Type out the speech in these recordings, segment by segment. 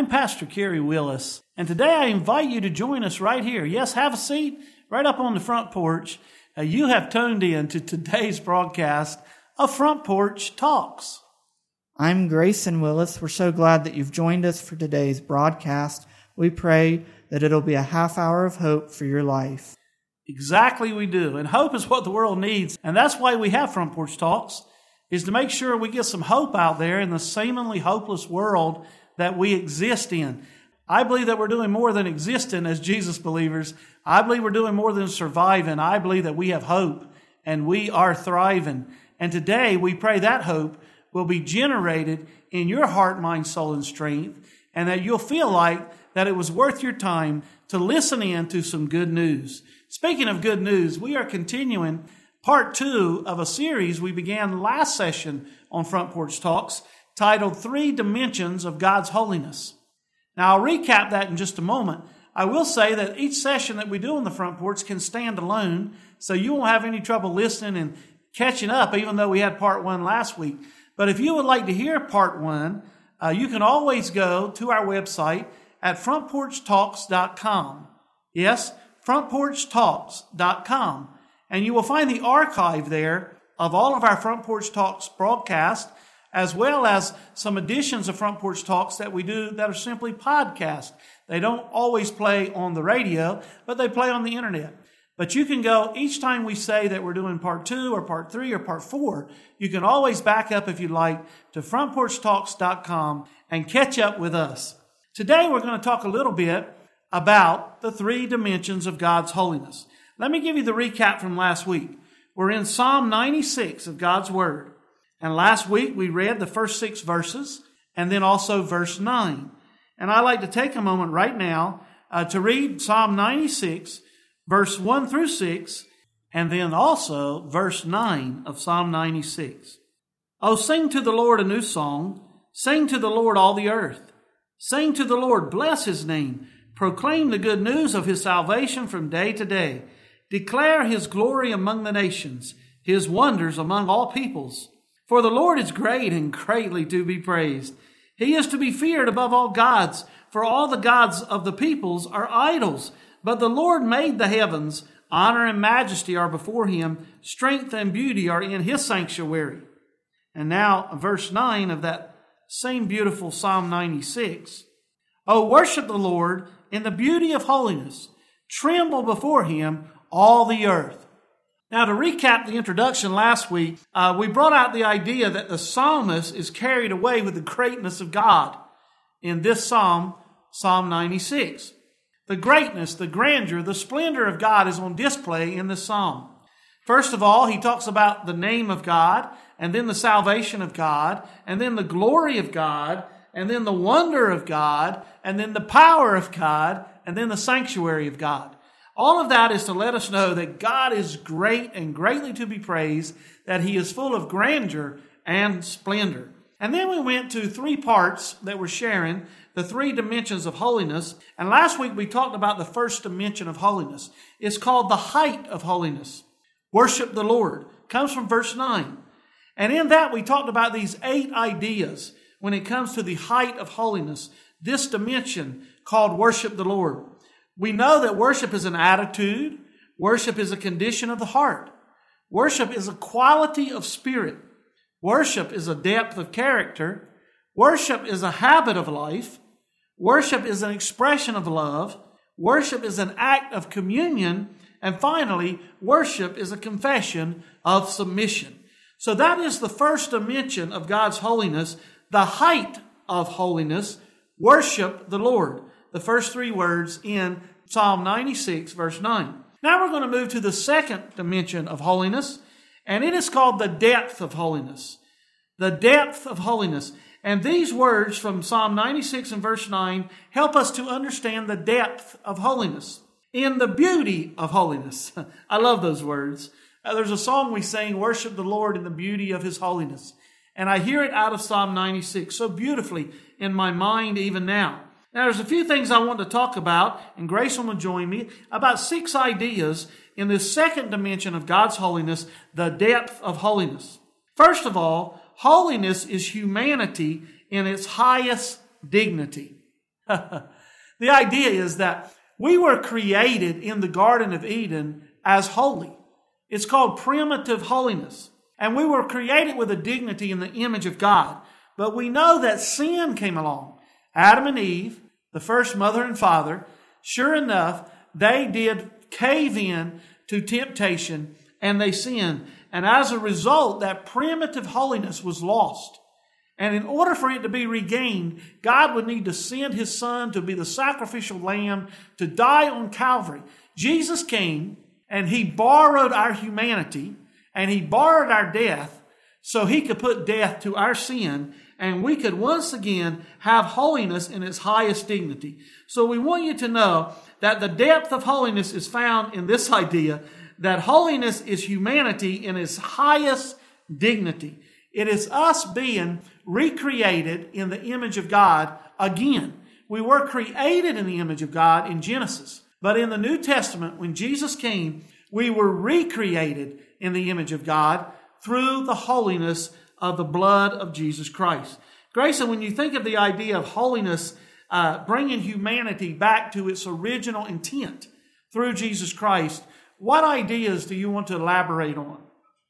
I'm Pastor Kerry Willis, and today I invite you to join us right here. Yes, have a seat right up on the front porch. You have tuned in to today's broadcast of Front Porch Talks. I'm Grayson Willis. We're so glad that you've joined us for today's broadcast. We pray that it'll be a half hour of hope for your life. Exactly, we do. And hope is what the world needs. And that's why we have Front Porch Talks, is to make sure we get some hope out there in the seemingly hopeless world that we exist in. I believe that we're doing more than existing as Jesus believers. I believe we're doing more than surviving. I believe that we have hope and we are thriving. And today we pray that hope will be generated in your heart, mind, soul, and strength, and that you'll feel like that it was worth your time to listen in to some good news. Speaking of good news, we are continuing part 2 of a series we began last session on Front Porch Talks, titled 3 Dimensions of God's Holiness. Now, I'll recap that in just a moment. I will say that each session that we do on the front porch can stand alone, so you won't have any trouble listening and catching up, even though we had part 1 last week. But if you would like to hear part 1, you can always go to our website at frontporchtalks.com. Yes, frontporchtalks.com. And you will find the archive there of all of our Front Porch Talks broadcasts, as well as some editions of Front Porch Talks that we do that are simply podcasts. They don't always play on the radio, but they play on the internet. But you can go each time we say that we're doing part 2 or part 3 or part 4, you can always back up, if you like, to frontporchtalks.com and catch up with us. Today we're going to talk a little bit about the 3 dimensions of God's holiness. Let me give you the recap from last week. We're in Psalm 96 of God's Word. And last week we read the first 6 verses and then also verse 9. And I'd like to take a moment right now to read Psalm 96, verse 1 through 6, and then also verse 9 of Psalm 96. Oh, sing to the Lord a new song. Sing to the Lord all the earth. Sing to the Lord, bless His name. Proclaim the good news of His salvation from day to day. Declare His glory among the nations, His wonders among all peoples. For the Lord is great and greatly to be praised. He is to be feared above all gods, for all the gods of the peoples are idols. But the Lord made the heavens. Honor and majesty are before Him. Strength and beauty are in His sanctuary. And now, verse 9 of that same beautiful Psalm 96. Oh, worship the Lord in the beauty of holiness. Tremble before Him, all the earth. Now, to recap the introduction last week, we brought out the idea that the psalmist is carried away with the greatness of God in this psalm, Psalm 96. The greatness, the grandeur, the splendor of God is on display in this psalm. First of all, he talks about the name of God, and then the salvation of God, and then the glory of God, and then the wonder of God, and then the power of God, and then the sanctuary of God. All of that is to let us know that God is great and greatly to be praised, that He is full of grandeur and splendor. And then we went to 3 parts that we're sharing, the 3 dimensions of holiness. And last week we talked about the first dimension of holiness. It's called the height of holiness. Worship the Lord. Comes from verse 9. And in that we talked about these 8 ideas when it comes to the height of holiness, this dimension called worship the Lord. We know that worship is an attitude. Worship is a condition of the heart. Worship is a quality of spirit. Worship is a depth of character. Worship is a habit of life. Worship is an expression of love. Worship is an act of communion. And finally, worship is a confession of submission. So that is the first dimension of God's holiness, the height of holiness. Worship the Lord. The first 3 words in Psalm 96, verse 9. Now we're going to move to the second dimension of holiness, and it is called the depth of holiness. The depth of holiness. And these words from Psalm 96 and verse 9 help us to understand the depth of holiness. In the beauty of holiness. I love those words. There's a song we sing, worship the Lord in the beauty of His holiness. And I hear it out of Psalm 96 so beautifully in my mind even now. Now, there's a few things I want to talk about, and Grayson will join me, about 6 ideas in this second dimension of God's holiness, the depth of holiness. First of all, holiness is humanity in its highest dignity. The idea is that we were created in the Garden of Eden as holy. It's called primitive holiness. And we were created with a dignity in the image of God. But we know that sin came along. Adam and Eve, the first mother and father, sure enough, they did cave in to temptation and they sinned. And as a result, that primitive holiness was lost. And in order for it to be regained, God would need to send His Son to be the sacrificial lamb to die on Calvary. Jesus came and He borrowed our humanity and He borrowed our death so He could put death to our sin and we could once again have holiness in its highest dignity. So we want you to know that the depth of holiness is found in this idea that holiness is humanity in its highest dignity. It is us being recreated in the image of God again. We were created in the image of God in Genesis. But in the New Testament, when Jesus came, we were recreated in the image of God through the holiness of the blood of Jesus Christ. Grayson, when you think of the idea of holiness, bringing humanity back to its original intent through Jesus Christ, what ideas do you want to elaborate on?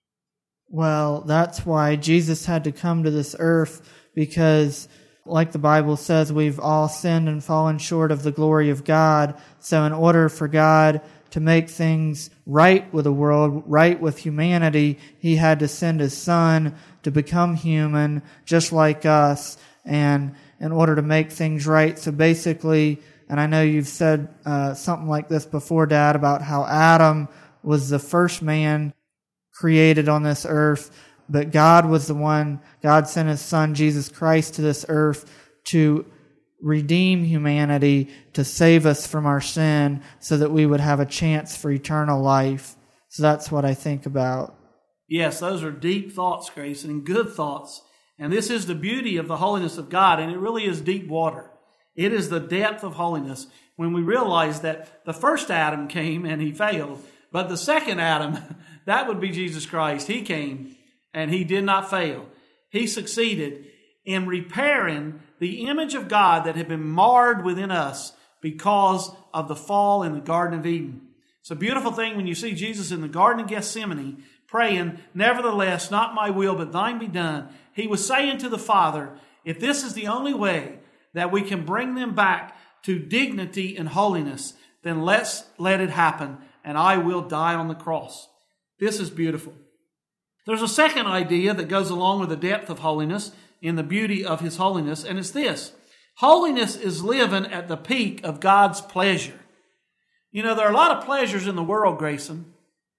Well, that's why Jesus had to come to this earth, because like the Bible says, we've all sinned and fallen short of the glory of God. So in order for God to make things right with the world, right with humanity, He had to send His Son to become human, just like us, and in order to make things right. So basically, and I know you've said something like this before, Dad, about how Adam was the first man created on this earth, but God was the one, God sent His Son, Jesus Christ, to this earth to redeem humanity, to save us from our sin, so that we would have a chance for eternal life. So that's what I think about. Yes, those are deep thoughts, Grayson, and good thoughts. And this is the beauty of the holiness of God, and it really is deep water. It is the depth of holiness when we realize that the first Adam came and he failed, but the second Adam, that would be Jesus Christ, He came and He did not fail. He succeeded in repairing the image of God that had been marred within us because of the fall in the Garden of Eden. It's a beautiful thing when you see Jesus in the Garden of Gethsemane praying, "Nevertheless, not my will, but thine be done." He was saying to the Father, if this is the only way that we can bring them back to dignity and holiness, then let it happen, and I will die on the cross. This is beautiful. There's a second idea that goes along with the depth of holiness in the beauty of His holiness, and it's this. Holiness is living at the peak of God's pleasure. You know, there are a lot of pleasures in the world, Grayson,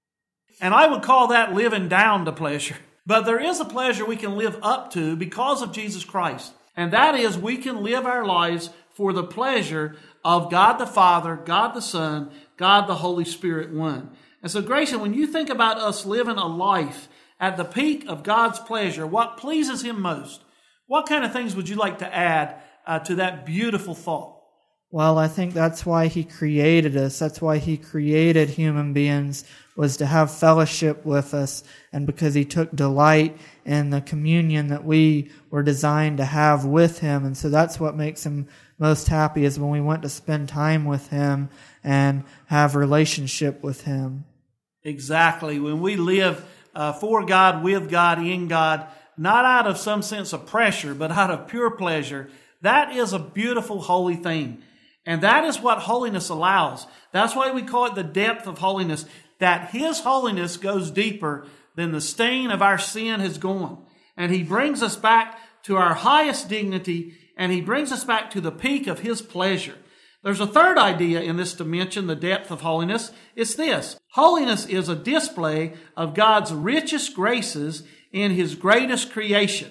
and I would call that living down to pleasure. But there is a pleasure we can live up to because of Jesus Christ, and that is we can live our lives for the pleasure of God the Father, God the Son, God the Holy Spirit one. And so, Grayson, when you think about us living a life at the peak of God's pleasure, what pleases Him most, what kind of things would you like to add to that beautiful thought? Well, I think that's why He created us. That's why He created human beings, was to have fellowship with us, and because He took delight in the communion that we were designed to have with Him. And so that's what makes Him most happy, is when we want to spend time with Him and have relationship with Him. Exactly. When we live for God, with God, in God, not out of some sense of pressure, but out of pure pleasure, that is a beautiful, holy thing. And that is what holiness allows. That's why we call it the depth of holiness, that His holiness goes deeper than the stain of our sin has gone. And He brings us back to our highest dignity, and He brings us back to the peak of His pleasure. There's a third idea in this dimension, the depth of holiness. It's this. Holiness is a display of God's richest graces in His greatest creation.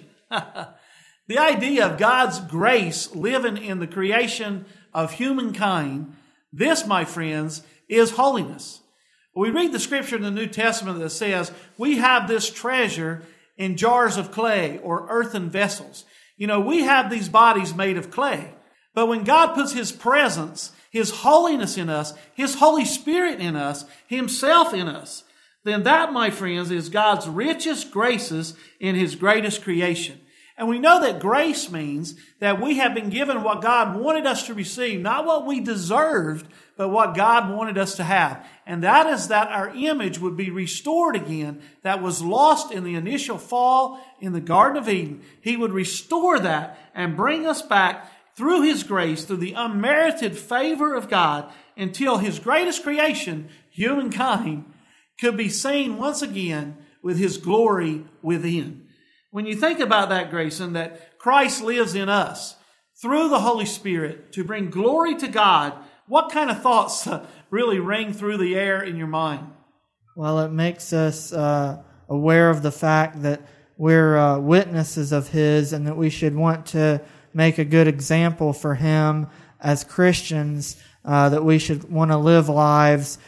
The idea of God's grace living in the creation of humankind, this, my friends, is holiness. We read the scripture in the New Testament that says we have this treasure in jars of clay or earthen vessels. You know, we have these bodies made of clay. But when God puts His presence, His holiness in us, His Holy Spirit in us, Himself in us, then that, my friends, is God's richest graces in His greatest creation. And we know that grace means that we have been given what God wanted us to receive, not what we deserved, but what God wanted us to have. And that is that our image would be restored again, that was lost in the initial fall in the Garden of Eden. He would restore that and bring us back through His grace, through the unmerited favor of God, until His greatest creation, humankind, could be seen once again with His glory within. When you think about that, Grayson, that Christ lives in us through the Holy Spirit to bring glory to God, what kind of thoughts really ring through the air in your mind? Well, it makes us aware of the fact that we're witnesses of His and that we should want to make a good example for Him as Christians, that we should want to live lives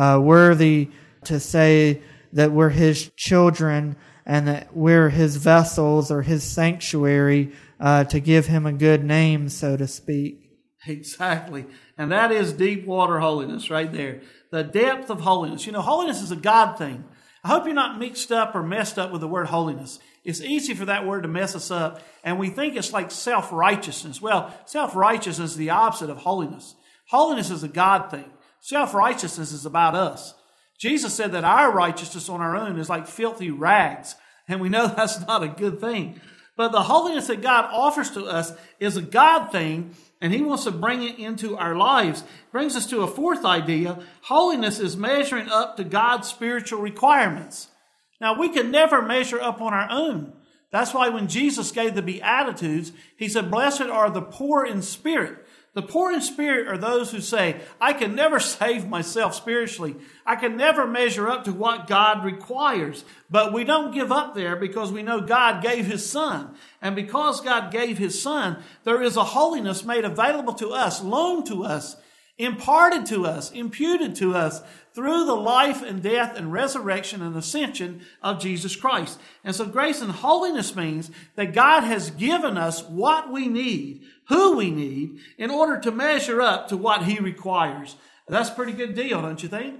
worthy to say that we're His children and that we're His vessels or His sanctuary to give Him a good name, so to speak. Exactly. And that is deep water holiness right there. The depth of holiness. You know, holiness is a God thing. I hope you're not mixed up or messed up with the word holiness. It's easy for that word to mess us up, and we think it's like self-righteousness. Well, self-righteousness is the opposite of holiness. Holiness is a God thing. Self-righteousness is about us. Jesus said that our righteousness on our own is like filthy rags, and we know that's not a good thing. But the holiness that God offers to us is a God thing, and He wants to bring it into our lives. Brings us to a fourth idea. Holiness is measuring up to God's spiritual requirements. Now, we can never measure up on our own. That's why when Jesus gave the Beatitudes, He said, "Blessed are the poor in spirit." The poor in spirit are those who say, I can never save myself spiritually. I can never measure up to what God requires. But we don't give up there because we know God gave His Son. And because God gave His Son, there is a holiness made available to us, loaned to us, imparted to us, imputed to us through the life and death and resurrection and ascension of Jesus Christ. And so grace and holiness means that God has given us what we need, who we need, in order to measure up to what He requires. That's a pretty good deal, don't you think?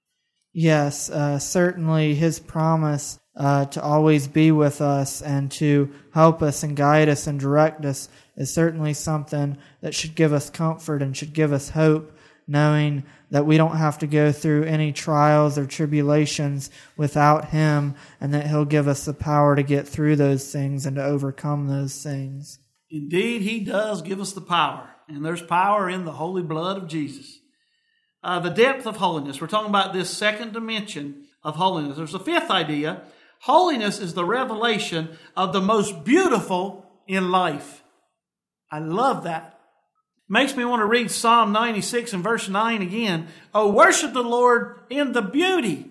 Yes, certainly His promise to always be with us and to help us and guide us and direct us is certainly something that should give us comfort and should give us hope, knowing that we don't have to go through any trials or tribulations without Him, and that He'll give us the power to get through those things and to overcome those things. Indeed, He does give us the power, and there's power in the holy blood of Jesus. The depth of holiness. We're talking about this second dimension of holiness. There's a fifth idea. Holiness is the revelation of the most beautiful in life. I love that. Makes me want to read Psalm 96 and verse 9 again. Oh, worship the Lord in the beauty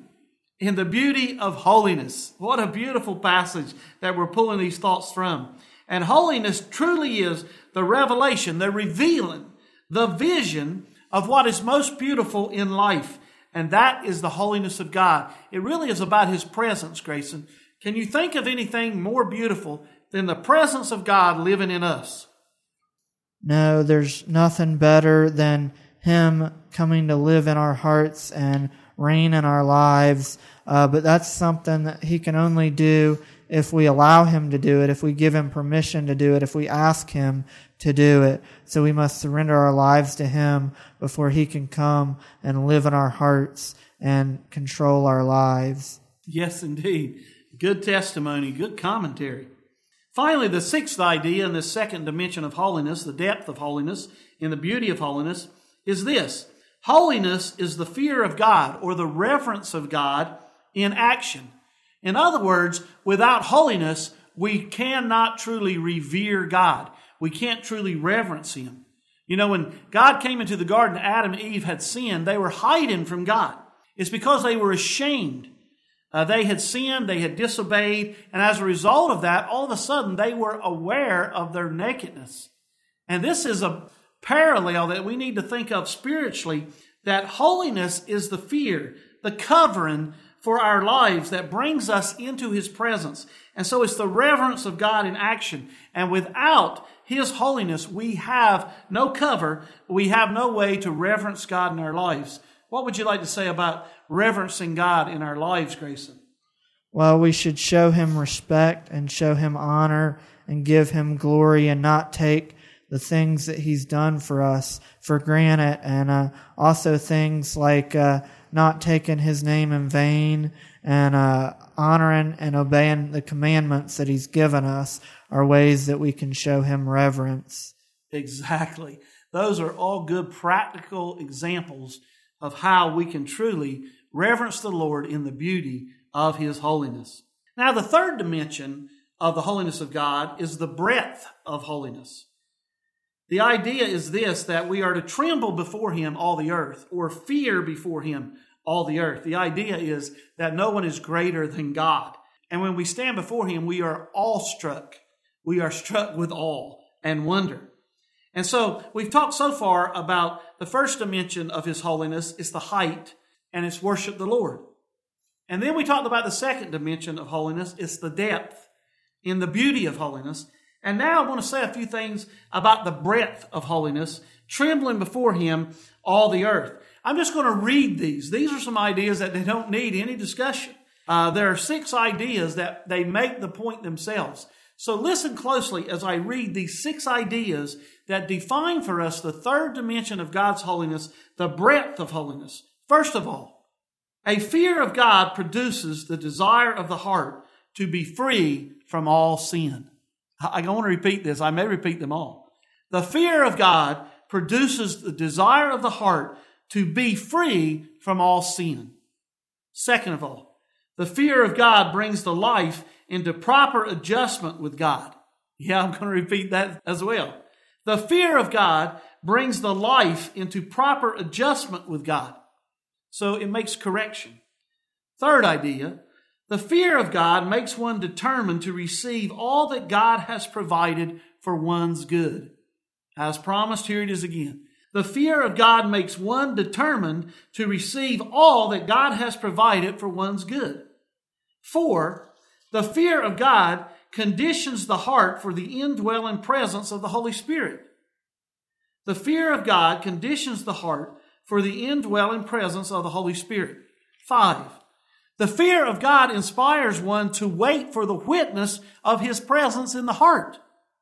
of holiness. What a beautiful passage that we're pulling these thoughts from. And holiness truly is the revelation, the revealing, the vision of what is most beautiful in life. And that is the holiness of God. It really is about His presence, Grayson. Can you think of anything more beautiful than the presence of God living in us? No, there's nothing better than Him coming to live in our hearts and reign in our lives. But that's something that He can only do if we allow Him to do it, if we give Him permission to do it, if we ask Him to do it. So we must surrender our lives to Him before He can come and live in our hearts and control our lives. Yes, indeed. Good testimony, good commentary. Finally, the sixth idea in this second dimension of holiness, the depth of holiness, in the beauty of holiness, is this. Holiness is the fear of God or the reverence of God in action. In other words, without holiness, we cannot truly revere God. We can't truly reverence Him. You know, when God came into the garden, Adam and Eve had sinned, they were hiding from God. It's because they were ashamed. They had sinned, they had disobeyed, and as a result of that, all of a sudden they were aware of their nakedness. And this is a parallel that we need to think of spiritually, that holiness is the fear, the covering for our lives that brings us into His presence. And so it's the reverence of God in action. And without His holiness, we have no cover, we have no way to reverence God in our lives. What would you like to say about reverencing God in our lives, Grayson? Well, we should show Him respect and show Him honor and give Him glory and not take the things that He's done for us for granted, and also things like not taking His name in vain, and honoring and obeying the commandments that He's given us are ways that we can show Him reverence. Exactly. Those are all good practical examples of how we can truly reverence the Lord in the beauty of His holiness. Now, the third dimension of the holiness of God is the breadth of holiness. The idea is this, that we are to tremble before Him, all the earth, or fear before Him, all the earth. The idea is that no one is greater than God. And when we stand before Him, we are awestruck. We are struck with awe and wonder. And so we've talked so far about the first dimension of His holiness is the height, and it's worship the Lord. And then we talked about the second dimension of holiness, it's the depth in the beauty of holiness. And now I want to say a few things about the breadth of holiness, trembling before Him, all the earth. I'm just going to read these. These are some ideas that they don't need any discussion. There are 6 ideas that they make the point themselves. So listen closely as I read these 6 ideas that define for us the third dimension of God's holiness, the breadth of holiness. First of all, a fear of God produces the desire of the heart to be free from all sin. I want to repeat this. I may repeat them all. The fear of God produces the desire of the heart to be free from all sin. Second of all, the fear of God brings the life into proper adjustment with God. Yeah, I'm going to repeat that as well. The fear of God brings the life into proper adjustment with God. So it makes correction. Third idea, the fear of God makes one determined to receive all that God has provided for one's good. As promised, here it is again. The fear of God makes one determined to receive all that God has provided for one's good. 4, the fear of God conditions the heart for the indwelling presence of the Holy Spirit. The fear of God conditions the heart for the indwelling presence of the Holy Spirit. 5, the fear of God inspires one to wait for the witness of His presence in the heart.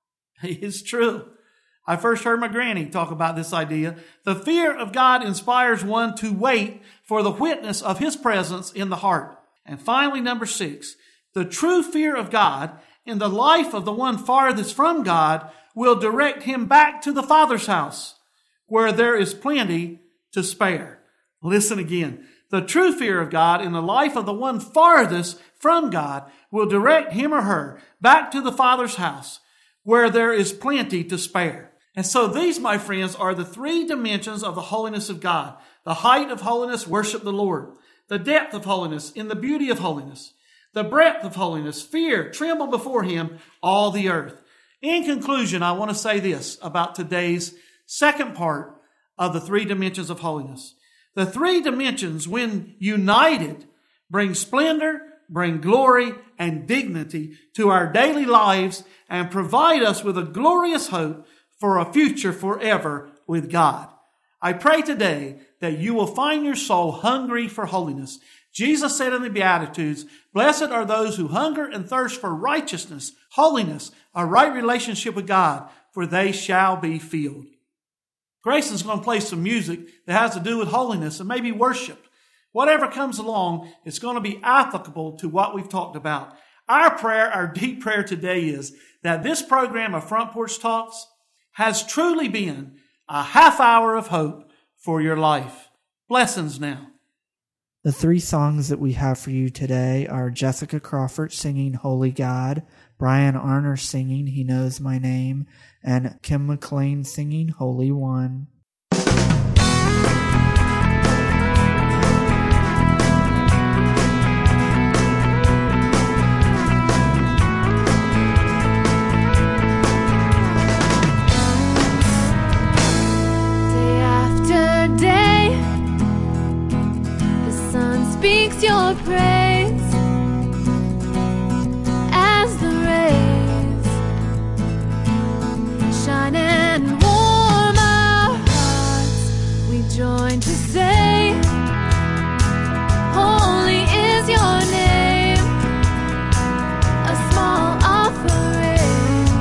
It's true. I first heard my granny talk about this idea. The fear of God inspires one to wait for the witness of His presence in the heart. And finally, number 6, the true fear of God in the life of the one farthest from God will direct him back to the Father's house, where there is plenty to spare. Listen again. The true fear of God in the life of the one farthest from God will direct him or her back to the Father's house, where there is plenty to spare. And so these, my friends, are the 3 dimensions of the holiness of God. The height of holiness, worship the Lord. The depth of holiness, in the beauty of holiness. The breadth of holiness, fear, tremble before Him, all the earth. In conclusion, I want to say this about today's second part of the 3 dimensions of holiness. The 3 dimensions, when united, bring splendor, bring glory, and dignity to our daily lives and provide us with a glorious hope for a future forever with God. I pray today that you will find your soul hungry for holiness. Jesus said in the Beatitudes, "Blessed are those who hunger and thirst for righteousness, holiness, a right relationship with God, for they shall be filled." Grayson's going to play some music that has to do with holiness and maybe worship. Whatever comes along, it's going to be applicable to what we've talked about. Our prayer, our deep prayer today is that this program of Front Porch Talks has truly been a half hour of hope for your life. Blessings now. The 3 songs that we have for you today are Jessica Crawford singing Holy God, Brian Arner singing He Knows My Name, and Kim McLean singing Holy One. Speaks your praise as the rays shine and warm our hearts. We join to say, holy is your name. A small offering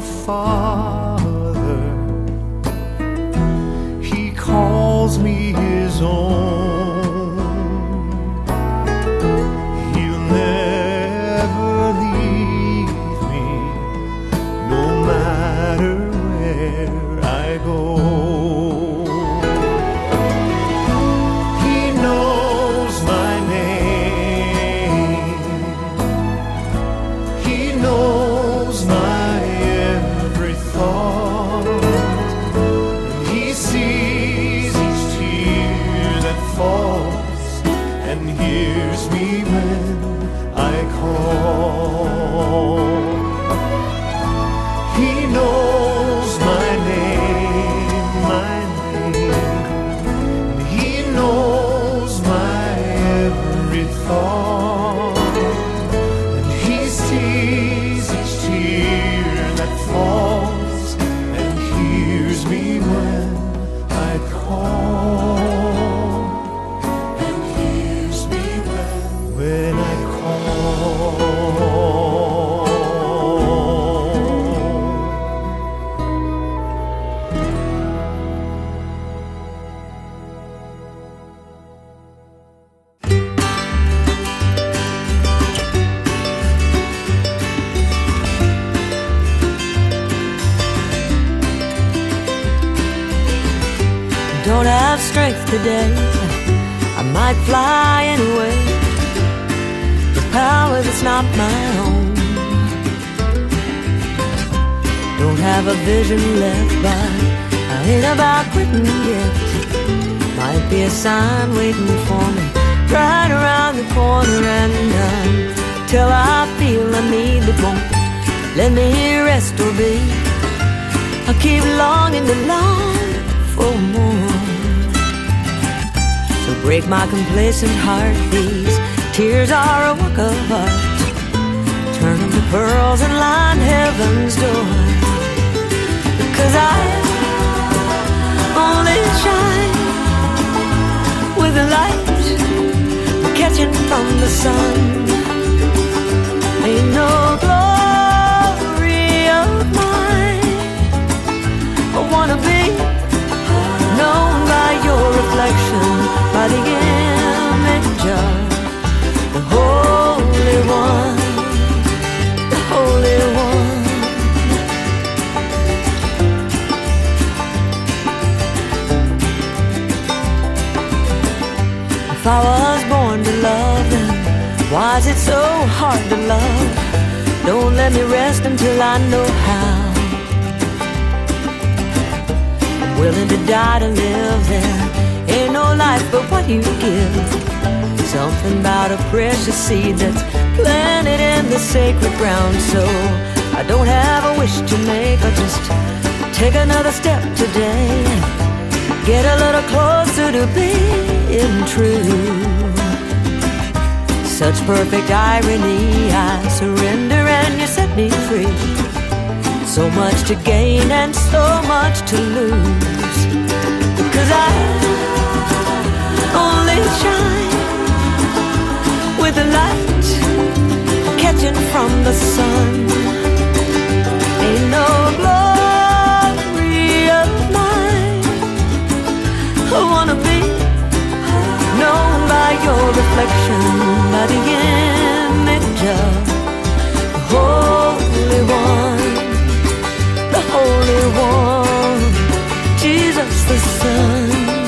Father. He calls me his own. He'll never leave me, no matter where I go. He knows my name. He knows my every thought. And he sees each tear that falls and hears me when I call. He knows my name, my name. And he knows my every thought. And he sees each tear that falls and hears me when I call. And hears me when I call. Don't have strength today, I might fly anyway. The power that's not my own. Don't have a vision left, but I ain't about quitting yet. Might be a sign waiting for me right around the corner, and till I feel I need it won't let me rest or be. I keep longing to long for more. So break my complacent heart, these tears are a work of art. Turn them to pearls and line heaven's door. Because I only shine with the light catching from the sun. Ain't no glory of mine I wanna be known by your reflection, by the image of the Holy One, the Holy One. If I was born to love, then why is it so hard to love? Don't let me rest until I know how. Willing to die to live, there ain't no life but what you give. Something about a precious seed that's planted in the sacred ground. So I don't have a wish to make, I'll just take another step today, get a little closer to being true. Such perfect irony, I surrender and you set me free. So much to gain and so much to lose. Because I only shine with the light catching from the sun. Ain't no glory of mine I wanna be known by your reflection, by the image of the Holy One, the Holy One, Jesus the Son.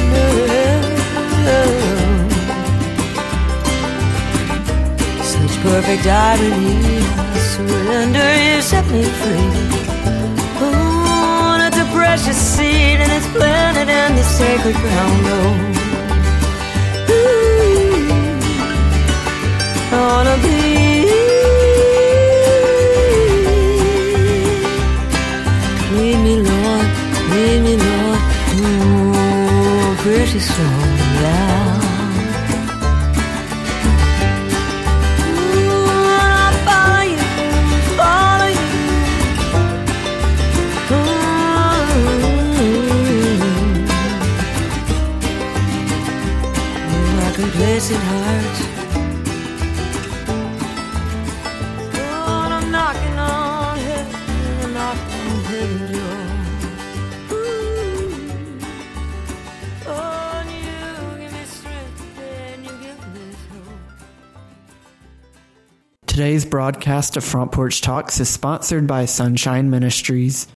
Such perfect irony, I surrender, you set me free. Oh, it's a precious seed and it's planted in the sacred ground. Oh, I wanna be. Lead me, Lord, oh, precious Lord, down. I follow you, follow you. My complacent heart. Oh, I'm knocking on heaven, I'm knocking endure. Oh, and you give me strength and you give me hope. Today's broadcast of Front Porch Talks is sponsored by Sunshine Ministries.